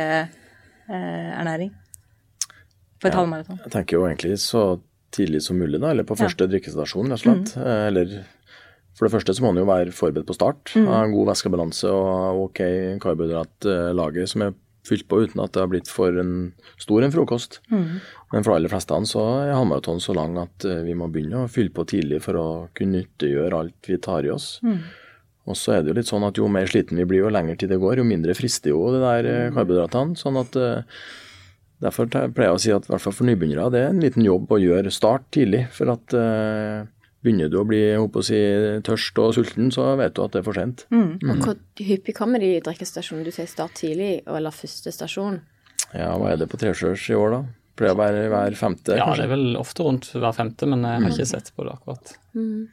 eh, ernæring? For et Ja. halvmaraton? Jeg tenker jo egentlig så tidlig som mulig, da, eller på Ja. første drikkestasjon, rett og slett. Eh, Eller for det første så må man jo være forberedt på start. Mm. Ha en god væskebalanse og ok karbohydratlager som er fylt på uten at det har blitt for en stor en frokost. Mm. Men for de aller fleste så er halvmaraton så lang at eh, vi må begynne å fylle på tidlig for å kunne nyttiggjøre alt vi tar i oss. Mm. Og så er det jo litt sånn at jo mer sliten vi blir, jo lenger tid det går, jo mindre frister jo det der eh, karbohydratene. Sånn at eh, derfor te- pleier jeg å si at i hvert fall for nybegynnere, det er en liten jobb å gjøre start tidlig. For at eh, begynner du å bli jeg håper å si, tørst og sulten, så vet du at det er for sent. Mm. Og hvor hyppig kommer de drikkestasjonen? Du sier start tidlig, eller første stasjon? Ja, hva er det på Treskjørs i år da? Pleier å være hver femte, Ja, kanskje? det er vel ofte rundt hver femte, men jeg har ikke sett på det akkurat. Mm.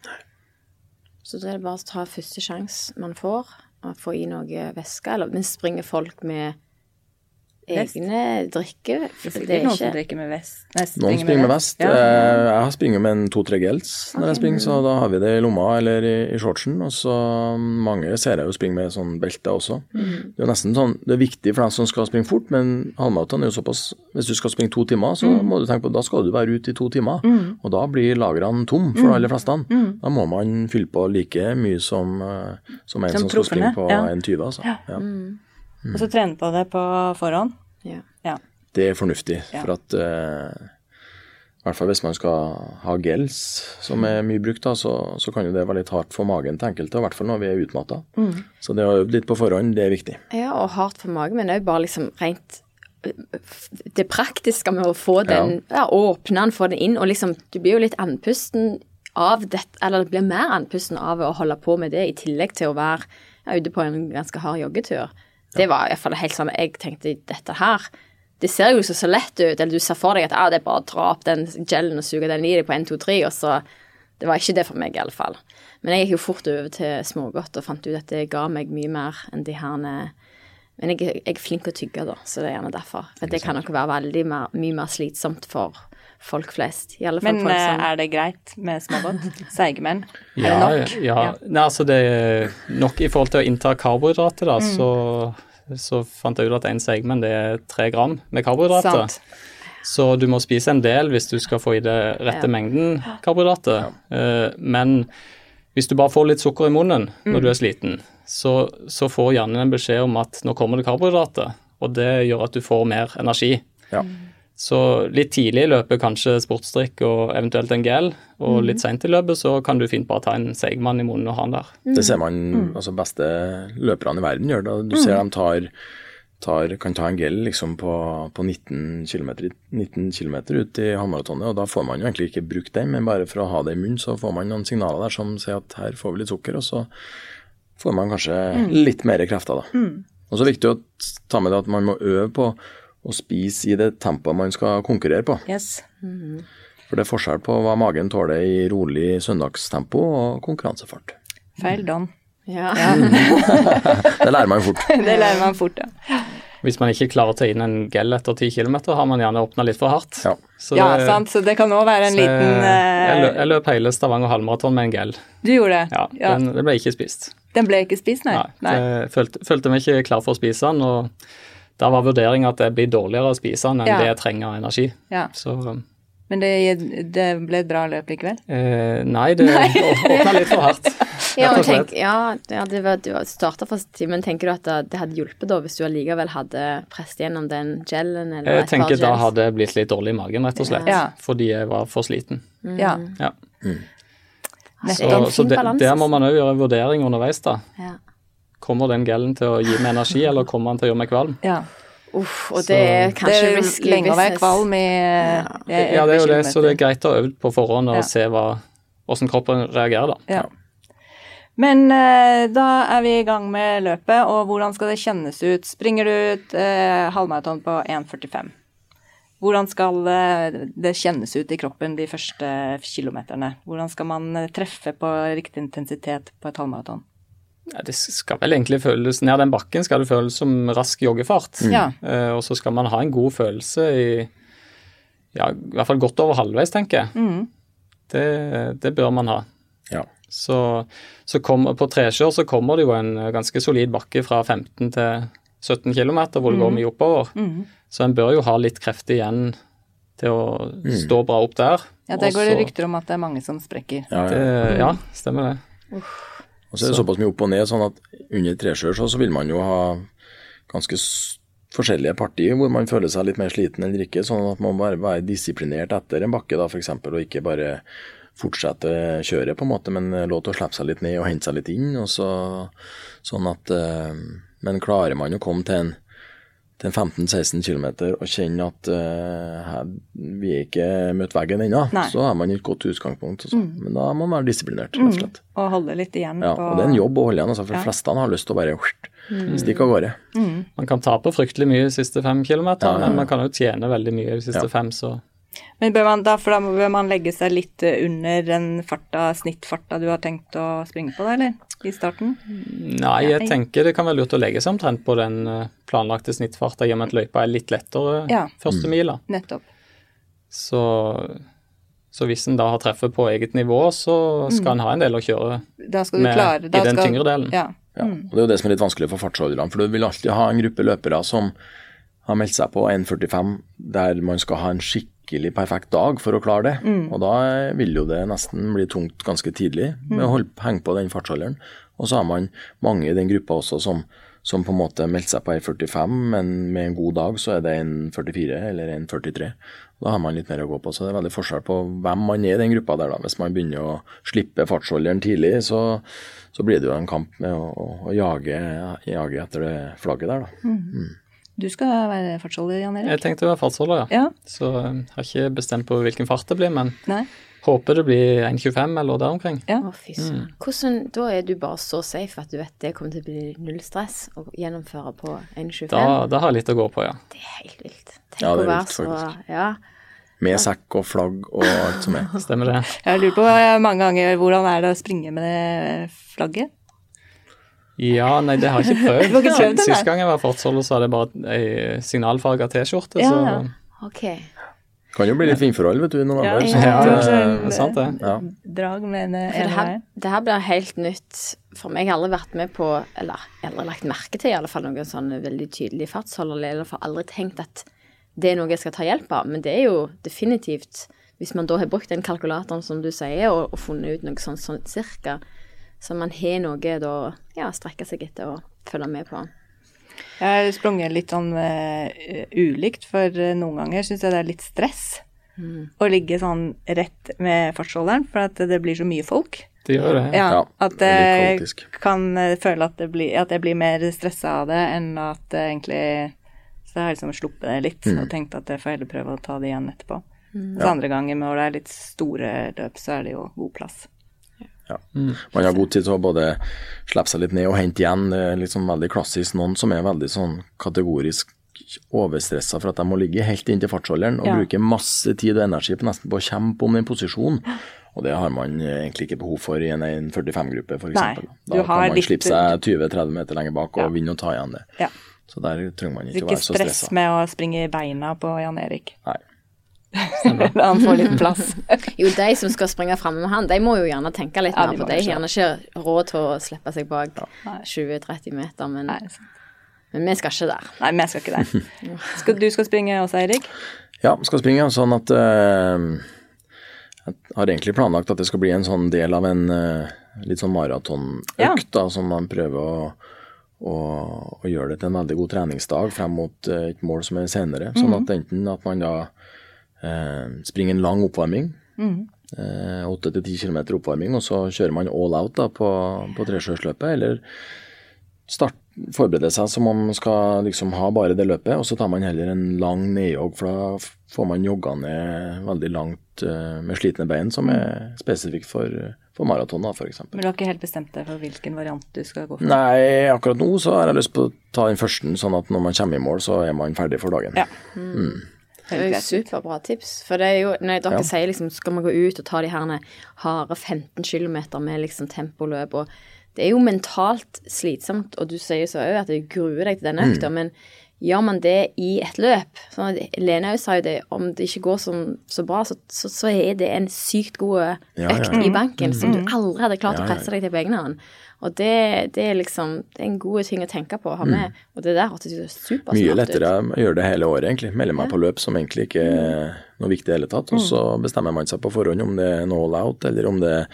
Så da er det bare å ta første sjanse man får, og få i noe væske, eller men springer folk med Vest. egne drikke? Det er Det sikkert er noen som ikke... drikker med vest. Nei, Noen springer med vest. Ja. Eh, Jeg har springet med en to-tre gels når jeg springer, så da har vi det i lomma eller i, i shortsen. Og så mange ser jeg jo springe med sånn belte også. Det er jo nesten sånn, det er viktig for dem som skal springe fort, men halvmaraton er jo såpass, hvis du skal springe to timer, så må du tenke på, da skal du være ute i to timer. Og da blir lagrene tom for de aller fleste. Da må man fylle på like mye som, eh, som en Som som skal springe proffene, på ja. en tyve, altså. Ja. Og så trene på det på forhånd. Ja. Ja. Det er fornuftig, Ja. for at eh, i hvert fall hvis man skal ha gels, som er mye brukt, da, så, så kan jo det være litt hardt for magen til enkelte, i hvert fall når vi er utmattet. Mm. Så det å øve litt på forhånd, det er viktig. Ja, og hardt for magen, men det er jo bare liksom rent det praktiske med å få den, ja. Ja, åpne den, få den inn, og liksom, du blir jo litt andpusten av det, eller det blir mer andpusten av å holde på med det, i tillegg til å være ja, ute på en ganske hard joggetur. Det var i hvert fall helt sånn, jeg tenkte dette her, det ser jo så, så lett ut, eller du ser for deg at ah, det er bare å dra opp den gelen og suge den i deg på en, to, tre, og så, det var ikke det for meg i alle fall. Men jeg gikk jo fort over til smågodt og fant ut at det ga meg mye mer enn de her, men jeg, jeg er flink å tygge da, så det er gjerne derfor. For det kan nok være veldig mer, mye mer slitsomt for folk flest. I alle fall Men folk som... er det greit med smågodt? Seigmenn? Er Ja, det nok? ja. Ja. Nei, altså det er nok i forhold til å innta karbohydrater da, Mm. så, så fant jeg ut at en segment det er tre gram med karbohydrater. Sant. Så du må spise en del hvis du skal få i det rette Ja. mengden karbohydrater. Eh, men hvis du bare får litt sukker i munnen når Mm. du er sliten, så, så får hjernen en beskjed om at nå kommer det karbohydrater, og det gjør at du får mer energi. Ja. Så litt tidlig i løpet kanskje sportsdrikk og eventuelt en gel, og litt sent i løpet så kan du fint bare ta en seigmann i munnen og ha den der. Det ser man, altså beste løperne i verden gjør det. Du ser de tar, tar, kan ta en gel liksom på, på nitten kilometer ut i halvmaratonet, og da får man jo egentlig ikke brukt den, men bare for å ha det i munnen så får man noen signaler der som sier at her får vi litt sukker, og så får man kanskje litt mer krefter da. Og så er det viktig å ta med det at man må øve på å spise i det tempoet man skal konkurrere på. Yes. For det er forskjell på hva magen tåler i rolig søndagstempo og konkurransefart. Feil don. Ja. Det lærer man jo fort. Det lærer man fort, ja. Hvis man ikke klarer å ta inn en gel etter ti kilometer, har man gjerne åpnet litt for hardt. Ja. Så Ja, det- sant, så det kan også være en så liten... jeg, lø, eh, jeg løp hele Stavanger halvmaraton med en gel. Du gjorde det? Ja, Ja. Den, den ble ikke spist. Den ble ikke spist, nei? Nei, jeg følte, følte meg ikke klar for å spise den, og da var vurderingen at det blir dårligere å spise den enn Ja. det jeg trenger av energi. Ja. Så Men det, det ble et bra løp likevel? eh, nei, det åpnet litt for hardt. Ja, rett men og slett. tenk, ja, ja det var, du startet for tid, men tenker du at det, det hadde hjulpet da, hvis du allikevel hadde presset gjennom den gelen, eller Jeg et par tenker da gels? hadde jeg blitt litt dårlig i magen, rett og slett, Ja. fordi jeg var for sliten. Ja. Ja. Det Så, er en så fin det, balanse. der må man også gjøre en vurdering underveis da. Ja. Kommer den gelen til å gi meg energi, eller kommer den til å gjøre meg kvalm? ja. Uff, og det er Det kanskje er risky lenge å være business. kvalm i... eh, Ja, det er jo det, kilometer. så det er greit å øve på forhånd og Ja. se hva, hvordan kroppen reagerer da. Ja. Men eh, da er vi i gang med løpet, og hvordan skal det kjennes ut? Springer du et eh, halvmaraton på én førtifem? Hvordan skal eh, det kjennes ut i kroppen de første kilometerne? Hvordan skal man eh, treffe på riktig intensitet på et halvmaraton? Ja, det skal vel egentlig føles, ned den bakken skal det føles som rask joggefart. Ja. Eh, og så skal man ha en god følelse i, ja, i hvert fall godt over halvveis, tenker jeg. Mm. Det, det bør man ha. Ja. Så, så kommer, på trekjør så kommer det jo en ganske solid bakke fra femten til sytten kilometer, hvor det går mye oppover. Mm. Så en bør jo ha litt krefter igjen til å stå bra opp der. Ja, der går det Og så- rykter om at det er mange som sprekker. Ja, Det, ja. ja, stemmer det. Og så er det såpass mye opp og ned, sånn at under trekjør så, så vil man jo ha ganske s- forskjellige partier hvor man føler seg litt mer sliten eller ikke, sånn at man bare være disiplinert etter en bakke da, for eksempel, og ikke bare fortsette kjøret på en måte, men lov til å slippe seg litt ned og hente seg litt inn, og så, sånn at, eh, men klarer man å komme til en til en femten seksten kilometer og kjenne at uh, her, vi er ikke møtt veggen ennå, Nei. så har man et godt utgangspunkt. Altså. Men da må man være disiplinert, rett og slett. Og holde litt igjen Ja, på... og det er en jobb å holde igjen, altså, for Ja. de fleste har lyst til å bare stikke av gårde. Man kan tape fryktelig mye de siste fem kilometer, Ja, ja, ja. men man kan jo tjene veldig mye de siste Ja. fem, så Men bør man da, for da bør man legge seg litt eh, under den farta, snittfarta du har tenkt å springe på da, eller? I starten? nei, jeg tenker det kan være lurt å legge seg omtrent på den eh, planlagte snittfarta, i og med at løypa er litt lettere Ja. første mila. Nettopp. Så, så hvis en da har treffet på eget nivå, så skal en ha en del å kjøre Da skal du med klare... Da i den skal, tyngre delen. Ja. Ja. Og det er jo det som er litt vanskelig for fartsholderne, for du vil alltid ha en gruppe løpere som har meldt seg på én førtifem, der man skal ha en skikkelig perfekt dag for å klare det. Og da vil jo det nesten bli tungt ganske tidlig med å holde, henge på den fartsholderen. Og så har man mange i den gruppa også som, som på en måte meldte seg på en førtifem, men med en god dag så er det en førtifire eller en førtitre. Da har man litt mer å gå på, så det er veldig forskjell på hvem man er i den gruppa der da. Hvis man begynner å slippe fartsholderen tidlig, så, så blir det jo en kamp med å, å, å jage, jage etter det flagget der da. Mm. Mm. Du skal være fartsholder, Jan Erik? Jeg tenkte å være fartsholder, ja. Ja. Så jeg har ikke bestemt på hvilken fart det blir, men Nei. håper det blir en tjuefem eller der omkring. Ja. Å, fy søren. Hvordan, da er du bare så safe at du vet det kommer til å bli null stress å gjennomføre på en tjuefem? Da, da har jeg litt å gå på, ja. Det er helt vilt. Tenk Ja, det er å være vilt, så, faktisk. ja. Med sekk og flagg og alt som er. Stemmer det. Jeg lurer på mange ganger hvordan er det å springe med det flagget? Ja, nei, det har jeg ikke prøvd. Du har ikke prøvd det, nei? Sist gang jeg var fartsholder, så hadde jeg bare ei signalfarga T-skjorte, Ja, så ja. Ok. Kan jo bli litt vindforhold, vet du, i november. Ja, sånn ja, at, ja, eh, det er sant det. Ja. Drag med en For det ene her, veien. det her blir helt nytt for meg. Jeg har aldri vært med på, eller jeg har aldri lagt merke til i alle fall noen sånn veldig tydelig fartsholder, eller i alle fall aldri tenkt at det er noe jeg skal ta hjelp av, men det er jo definitivt, hvis man da har brukt den kalkulatoren som du sier, og, og funnet ut noe sånn, sånn cirka, så man har noe da, ja, strekke seg etter å følge med på. Jeg har sprunget litt sånn uh, ulikt, for uh, noen ganger synes jeg det er litt stress Mm. å ligge sånn rett med fartsholderen, for at det blir så mye folk. det gjør det. Ja, Ja, at det er litt jeg kaotisk. kan uh, føle at, det blir, at jeg blir mer stresset av det, enn at det egentlig, så jeg har liksom sluppet det litt, Mm. og tenkt at jeg får heller prøve å ta det igjen etterpå. Mm. Så andre ganger når det er litt store løp, så er det jo god plass. Ja. Man har god tid til å både slippe seg litt ned og hente igjen. Det er liksom veldig klassisk noen som er veldig sånn kategorisk overstresset for at de må ligge helt inn til fartsholderen og Ja. bruke masse tid og energi på nesten på å kjempe om den posisjonen. Og det har man egentlig ikke behov for i en en førtifem-gruppe, for Nei, eksempel. du Da har kan man litt- slippe seg tvive til tretti meter lenger bak og Ja. vinne og ta igjen det. Ja. Så der trenger man Så ikke ikke være så stress stresset. med å springe i beina på Jan Erik. Nei. Han får litt plass. Jo, de som skal springe fremme med han, de må jo gjerne tenke litt Ja, mer, de for må de har kanskje. gjerne ikke råd til å slippe seg bak Nei. tjue til tretti meter, men, Nei, sant. men vi skal ikke der. Nei, men jeg skal ikke der. Skal, du skal springe også, Eirik? Ja, skal springe sånn at eh, jeg har egentlig planlagt at det skal bli en sånn del av en eh, litt sånn maratonøkt, Ja. da, som man prøver å, å, å gjøre det til en veldig god treningsdag frem mot eh, et mål som er senere. Sånn at enten at man da eh, springer en lang oppvarming, eh, åtte til ti kilometer oppvarming, og så kjører man all out da på, på tresjøsløpet, eller start, forberede seg som om man skal liksom ha bare det løpet, og så tar man heller en lang nedjogg, for da f- får man jogga ned veldig langt eh, med slitne bein, som er spesifikt for, for maraton da, for eksempel. Men du har ikke helt bestemt deg for hvilken variant du skal gå for? Nei, akkurat nå så har jeg lyst på å ta den første, sånn at når man kommer i mål, så er man ferdig for dagen. Ja. Det er jo superbra tips, for det er jo, når dere Ja. sier liksom, skal man gå ut og ta de her harde femten kilometer med liksom tempoløp, og det er jo mentalt slitsomt, og du sier så også at du gruer deg til den økta, men gjør man det i et løp, sånn at Lene også sa jo det, om det ikke går som, så bra, så, så, så er det en sykt god Ja, ja, økt ja. i banken, som du aldri hadde klart Ja, å ja, presse deg til på egen hånd. Og det, det er liksom, det er en god ting å tenke på å ha med, og det der hørtes jo supersmart ut. Mye lettere å gjøre det hele året, egentlig. Melde meg på løp som egentlig ikke er noe viktig i hele tatt, og så bestemmer man seg på forhånd om det er en all out, eller om det er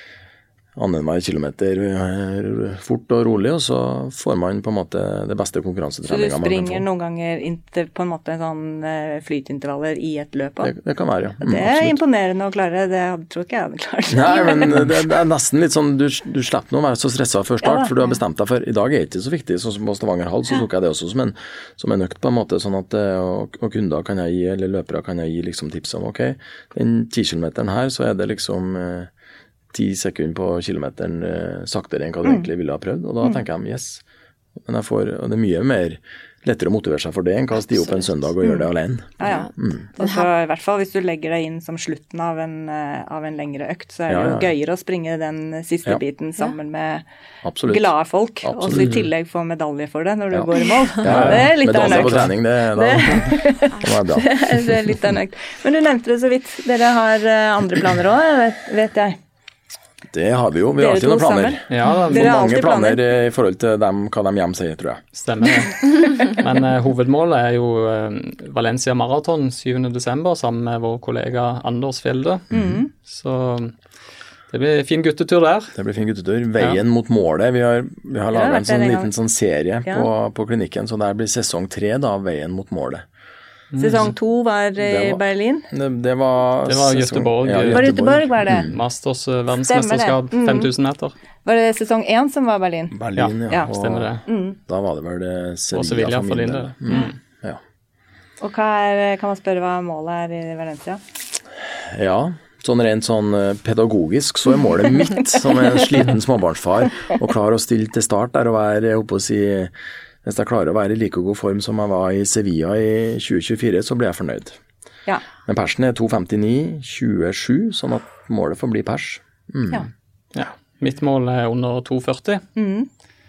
annenhver kilometer eh, fort og rolig, og så får man på en måte det beste Så du konkurransetreninga man kan springer få. noen ganger inntil, på en måte sånn eh, flytintervaller i et løp også? Det, det kan være, ja. Mm, Det er absolutt. imponerende å klare, det hadde- tror ikke jeg hadde klart. Nei, men det, det er nesten litt sånn, du, du slipper nå å være så stresset før Ja start, da. for du har bestemt deg for, i dag er det ikke så viktig, sånn som på Stavanger Hall, så tok jeg det også som en, som en økt på en måte, sånn at, eh, og, og kunder kan jeg gi, eller løpere kan jeg gi liksom tips om, ok, den ti kilometeren her, så er det liksom eh, ti sekunder på kilometeren eh, saktere enn hva du egentlig ville ha prøvd, og da tenker jeg, yes, men jeg får, og det er mye mer lettere å motivere seg for det enn hva å stige opp en søndag og gjøre det alene. Ja, ja. Og så i hvert fall hvis du legger deg inn som slutten av en, eh, av en lengre økt, så er det Ja, jo ja. gøyere å springe den siste Ja. biten sammen med Absolutt. glade folk, og så i Absolutt. tillegg få medalje for det når du Ja. går i mål. Ja, ja. Det er litt av Medalje en på økt. trening, det, da, da må jeg bra. Det er litt av en økt. Men du nevnte det så vidt, dere har eh, andre planer også, vet, vet jeg. Det har vi jo, vi har Dere alltid to noen planer. sammen? Ja, da, Dere har Mange alltid planer planer. i forhold til dem, hva de hjemme sier, tror jeg. stemmer det. Men eh, hovedmålet er jo eh, Valencia Marathon syvende desember sammen med vår kollega Anders Fjelde. Så Det blir fin guttetur der. Det blir fin guttetur. Veien ja. mot målet. Vi har, vi har laget en sånn liten sånn serie ja. på, på klinikken, så der blir sesong tre da, Veien mot målet. Mm. Sesong to var i var, Berlin? Det, det var... Det var Göteborg. Ja, Var det Göteborg, var det? Mm. Masters verdensmesterskap, mm. fem tusen meter. Var det sesong én som var Berlin? Berlin, ja. ja. ja. Stemmer det. Mm. Da var det vel det Sevilla, Sevilla for min del. Mm. Ja. Og hva er, kan man spørre hva målet er i Valencia? Ja, sånn rent sånn pedagogisk så er målet mitt som en sliten småbarnsfar å klare å stille til start der og være, jeg håper å si, hvis jeg klarer å være i like god form som jeg var i Sevilla i tjue tjuefire, så blir jeg fornøyd. Ja. Men persen er to femtini tjuesju, sånn at målet får bli pers. Mm. Ja. Ja, mitt mål er under to førti. Mm.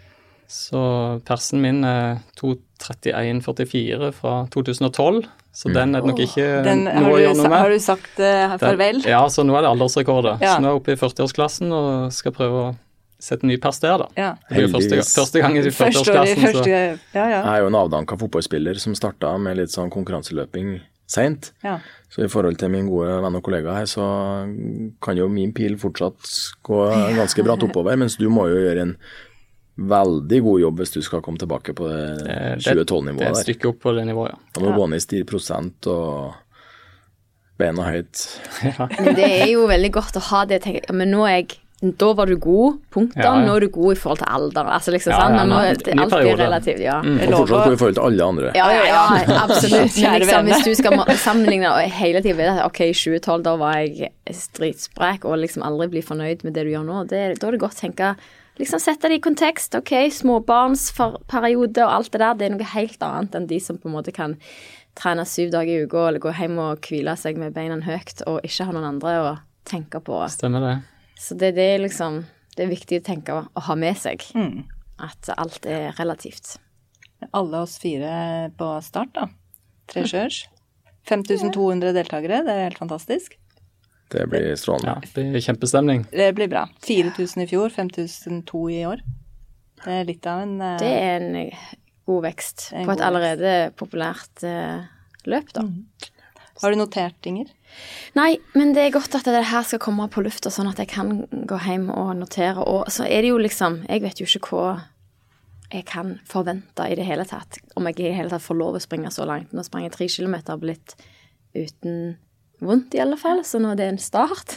Så persen min er to trettien førtifire fra to tusen og tolv. Så den er det nok ikke den, noe å gjøre noe med. Har du sagt uh, farvel? Den, ja, så nå er det aldersrekordet. Ja. Så nå er jeg oppe i førtiårsklassen og skal prøve å sette ny pers der da. Ja. Det er jo første, første gang i førtiårsklassen. Første, ja, ja. Jeg er jo en avdanket fotballspiller som startet med litt sånn konkurranseløping sent. Ja. Så i forhold til min gode venn og kollega her, så kan jo min pil fortsatt gå ganske bratt oppover, mens du må jo gjøre en veldig god jobb hvis du skal komme tilbake på det tjue tolv-nivået der. Det er et stykke opp på det nivået, ja. Da må du gå ned i stirprosent og beina høyt. Ja. Men det er jo veldig godt å ha det, tenker jeg. Men nå er jeg, da var du god, punktum. Ja, ja. Nå er du god i forhold til alder. Altså liksom, ja, ja, nå, det, alt blir relativt, ja. Mm. Og fortsatt god i forhold til alle andre. Ja, ja, ja absolutt. Men liksom, hvis du skal sammenligne og hele tiden vet at ok, i tjue tolv da var jeg stritsprek og liksom aldri bli fornøyd med det du gjør nå, det, da er det godt å tenke liksom sette det i kontekst, ok, småbarnsperiode og alt det der, det er noe helt annet enn de som på en måte kan trene syv dager i uka, eller gå hjem og hvile seg med beina høyt, og ikke ha noen andre å tenke på. Stemmer det. Så det, det er liksom, det er viktig å tenke og ha med seg, mm. at alt er relativt. Alle oss fire på start da, tre sjørs, fem tusen to hundre deltakere, det er helt fantastisk. Det blir strålende. Ja, det blir kjempestemning. Det blir bra. fire tusen i fjor, fem tusen to i år. Det er litt av en... Uh, det er en god vekst en på et allerede vekst. Populært uh, løp da. Mm. Har du notert, Inger? Nei, men det er godt at det her skal komme på lufta sånn at jeg kan gå hjem og notere. Og så er det jo liksom, jeg vet jo ikke hva jeg kan forvente i det hele tatt. Om jeg i det hele tatt får lov å springe så langt. Nå sprang jeg tre kilometer blitt uten... vondt i alle fall, så nå er det en start.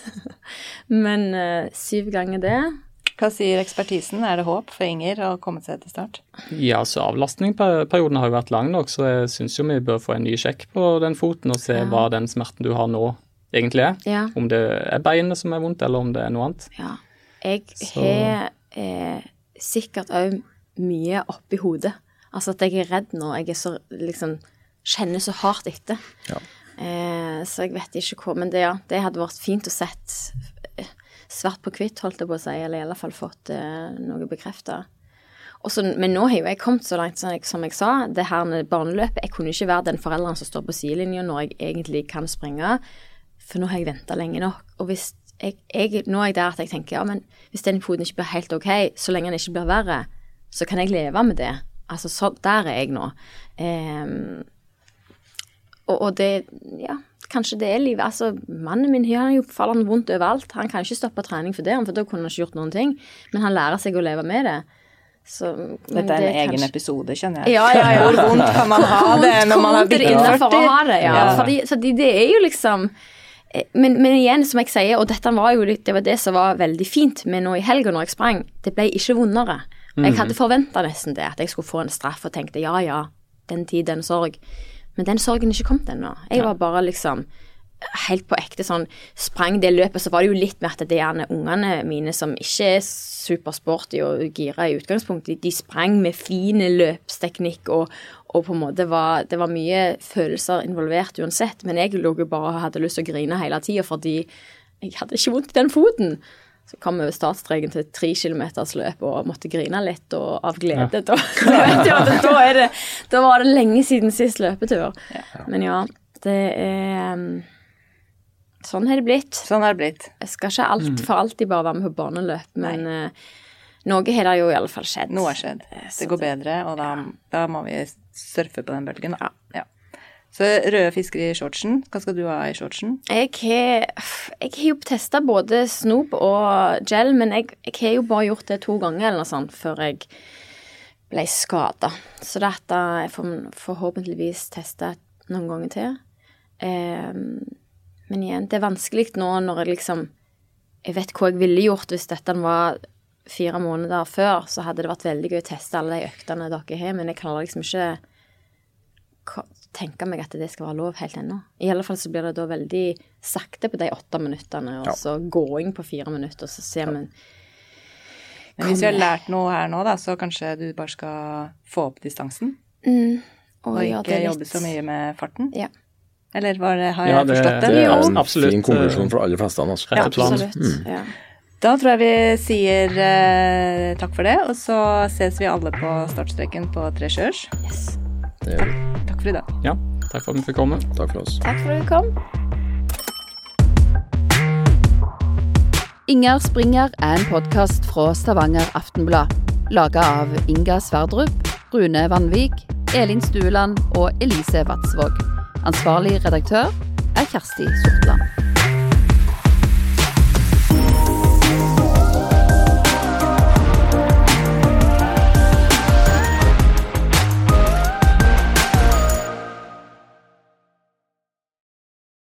Men uh, syv ganger det. Hva sier ekspertisen? Er det håp for Inger å komme seg til start? Ja, så avlastningsperioden har jo vært lang nok, så jeg synes jo vi bør få en ny sjekk på den foten og se ja. hva den smerten du har nå egentlig er. Ja. Om det er beinet som er vondt, eller om det er noe annet. Ja, jeg har eh, sikkert også mye oppi hodet. Altså at jeg er redd nå, jeg er så, liksom, kjenner så hardt etter. Ja. Eh, så jeg vet ikke hva, men det, ja, det hadde vært fint å sett svart på hvitt, holdt jeg på å si, eller i alle fall fått eh, noe bekreftet. Også, men nå har jo jeg kommet så langt, som jeg, som jeg sa, det her med barneløpet, jeg kunne ikke være den foreldren som står på sidelinjen når jeg egentlig kan springe, for nå har jeg ventet lenge nok. Og hvis jeg, jeg, nå er jeg der at jeg tenker, ja, men hvis den foten ikke blir helt ok, så lenge den ikke blir verre, så kan jeg leve med det. Altså, så, der er jeg nå. Eh, Og, og det, ja, kanskje det er livet. Altså, mannen min har jo fallende vondt overalt. Han kan ikke stoppe trening for det, for da kunne han ikke gjort noen ting. Men han lærer seg å leve med det. Så, Dette er en det egen kanskje... episode, kjenner jeg. Ja, ja, ja. Hvor vondt kan man ha det når man har blitt førti? For å ha det, ja. ja. Fordi, fordi det er jo liksom... Men, men igjen, som jeg sier, og dette var jo litt, det var det som var veldig fint med nå i helgen når jeg sprang, det ble ikke vondere. Jeg hadde forventet nesten det, at jeg skulle få en straff og tenkte, ja, ja, den tid, den sorg. Men den sorgen ikke kom ennå. Jeg var bare liksom helt på ekte sånn, sprang det løpet, så var det jo litt med at det er ungene mine som ikke er supersporty og gira i utgangspunktet, de sprang med fine løpsteknikk, og, og på en måte var, det var mye følelser involvert uansett, men jeg lå jo bare og hadde lyst til å grine hele tiden, fordi jeg hadde ikke vondt i den foten. Så kom vi over startstreken til tre kilometers løp og måtte grine litt og av glede. Ja. Da, vet jeg, da, er det, da var det lenge siden sist løpetur. Ja. Men ja, det er... Sånn har det blitt. Sånn har det blitt. Jeg skal ikke alt, for alltid bare være med på barneløp, men uh, noe har det jo i alle fall skjedd. Noe har skjedd. Det går bedre, og da, da må vi surfe på den bølgen. Da. Ja. Så røde fisker i shortsen, hva skal du ha i shortsen? Jeg har, jeg har jo testet både snop og gel, men jeg, jeg har jo bare gjort det to ganger eller noe sånt før jeg ble skadet. Så dette jeg får forhåpentligvis teste noen ganger til. Um, men igjen, det er vanskelig nå når jeg liksom, jeg vet hva jeg ville gjort hvis dette var fire måneder før, så hadde det vært veldig gøy å teste alle de øktene dere har, men jeg kan liksom ikke tenke meg at det skal være lov helt ennå. I alle fall så blir det da veldig sakte på de åtte minutterne, og ja. Så gåing på fire minutter, og så ser vi... Men hvis vi har lært noe her nå da, så kanskje du bare skal få opp distansen, mm. og, og ja, ikke litt... jobbe så mye med farten. Ja. Eller var det, har ja, jeg forstått det? Det er en absolutt. Fin konklusjon for alle fleste. Altså. Rett plan. Ja, absolutt. Mm. Ja. Da tror jeg vi sier eh, takk for det, og så ses vi alle på startstreken på Tre Sjøers. Yes. Det gjør vi. Takk for i dag. Ja, takk for at vi fikk komme. Takk for oss. Takk for at du kom. Inger Springer er en podcast fra Stavanger Aftenblad, laget av Inga Sverdrup, Rune Vanvik, Elin Stueland og Elise Vatsvåg. Ansvarlig redaktør er Kjersti Sortland.